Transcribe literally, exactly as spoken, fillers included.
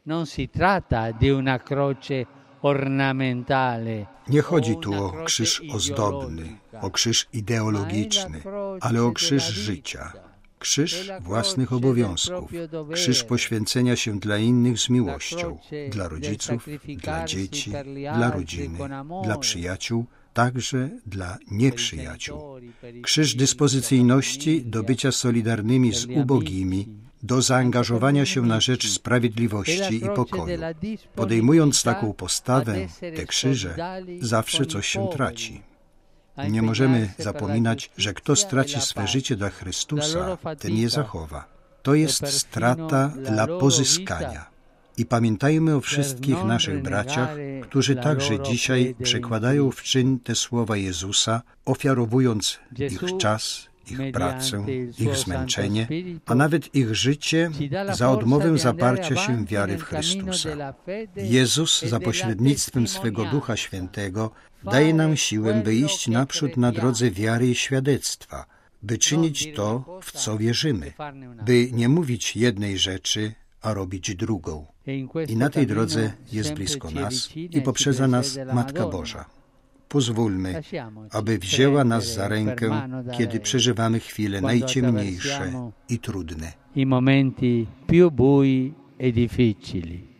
Non si tratta di una croce ornamentale. Nie chodzi tu o krzyż ozdobny, o krzyż ideologiczny, ale o krzyż życia. Krzyż własnych obowiązków, krzyż poświęcenia się dla innych z miłością, dla rodziców, dla dzieci, dla rodziny, dla przyjaciół, także dla nieprzyjaciół. Krzyż dyspozycyjności do bycia solidarnymi z ubogimi, do zaangażowania się na rzecz sprawiedliwości i pokoju. Podejmując taką postawę, te krzyże, zawsze coś się traci. Nie możemy zapominać, że kto straci swe życie dla Chrystusa, ten je zachowa. To jest strata dla pozyskania. I pamiętajmy o wszystkich naszych braciach, którzy także dzisiaj przekładają w czyn te słowa Jezusa, ofiarowując ich czas, ich pracę, ich zmęczenie, a nawet ich życie za odmowę zaparcia się wiary w Chrystusa. Jezus za pośrednictwem swego Ducha Świętego daje nam siłę, by iść naprzód na drodze wiary i świadectwa, by czynić to, w co wierzymy, by nie mówić jednej rzeczy, a robić drugą. I na tej drodze jest blisko nas i poprzedza nas Matka Boża. Pozwólmy, aby wzięła nas za rękę, kiedy przeżywamy chwile najciemniejsze i trudne. I momenti più bui e difficili.